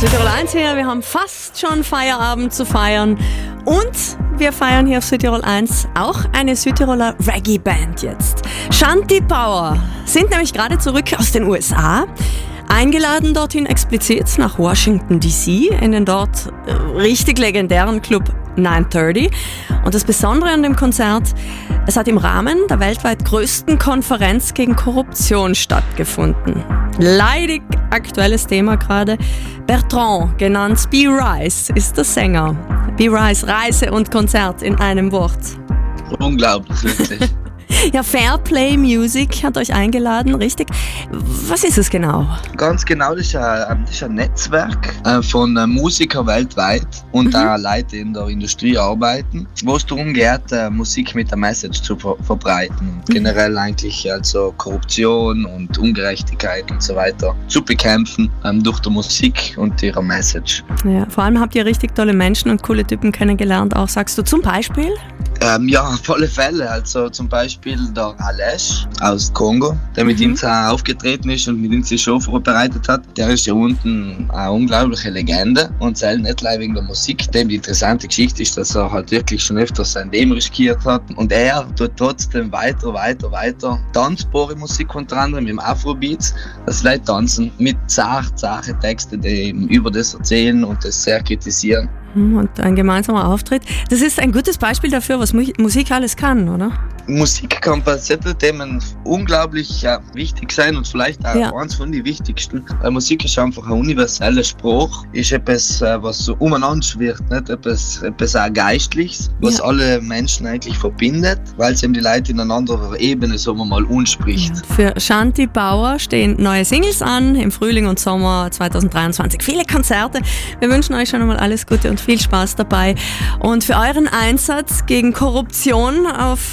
Südtirol 1 hier, wir haben fast schon Feierabend zu feiern und wir feiern hier auf Südtirol 1 auch eine Südtiroler Reggae-Band jetzt. Shanty Power sind nämlich gerade zurück aus den USA, eingeladen dorthin explizit nach Washington DC in den dort richtig legendären Club 930. Und das Besondere an dem Konzert, es hat im Rahmen der weltweit größten Konferenz gegen Korruption stattgefunden. Leidig aktuelles Thema gerade. Bertrand, genannt B. Rice, ist der Sänger. B. Rice, Reise und Konzert in einem Wort. Unglaublich, wirklich. Ja, Fairplay Music hat euch eingeladen, richtig? Was ist es genau? Ganz genau, das ist ein Netzwerk von Musikern weltweit und auch Leute, die in der Industrie arbeiten, wo es darum geht, Musik mit der Message zu verbreiten. Generell eigentlich also Korruption und Ungerechtigkeit und so weiter zu bekämpfen durch die Musik und ihre Message. Ja, vor allem habt ihr richtig tolle Menschen und coole Typen kennengelernt, auch sagst du zum Beispiel? Ja, auf alle Fälle. Also zum Beispiel der Alesh aus Kongo, der mit ihm aufgetreten ist und mit ihm die Show vorbereitet hat. Der ist ja unten eine unglaubliche Legende und zählt nicht allein wegen der Musik. Dem die interessante Geschichte ist, dass er halt wirklich schon öfters sein Leben riskiert hat. Und er tut trotzdem weiter tanzbare Musik, unter anderem im Afrobeats, dass Leute tanzen mit zarte Texte, die eben über das erzählen und das sehr kritisieren. Und ein gemeinsamer Auftritt. Das ist ein gutes Beispiel dafür, was Musik alles kann, oder? Musik kann bei solchen Themen unglaublich wichtig sein und vielleicht auch eins von den wichtigsten. Weil Musik ist einfach ein universeller Spruch, ist etwas, was so umeinander schwirrt, nicht? Etwas auch Geistliches, was alle Menschen eigentlich verbindet, weil es eben die Leute in einer anderen Ebene, sagen wir mal, anspricht. Ja. Für Shanty Power stehen neue Singles an, im Frühling und Sommer 2023. Viele Konzerte. Wir wünschen euch schon einmal alles Gute und viel Spaß dabei. Und für euren Einsatz gegen Korruption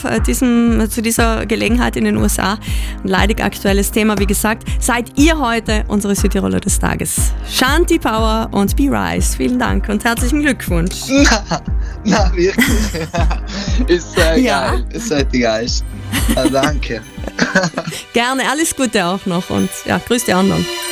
zu dieser Gelegenheit in den USA, ein leidig aktuelles Thema, wie gesagt, seid ihr heute unsere Südtiroler des Tages. Shanty Power und B. Rice, vielen Dank und herzlichen Glückwunsch. Na wirklich. Ist sehr geil. Ist halt die Geist. Danke. Gerne, alles Gute auch noch und grüß die anderen.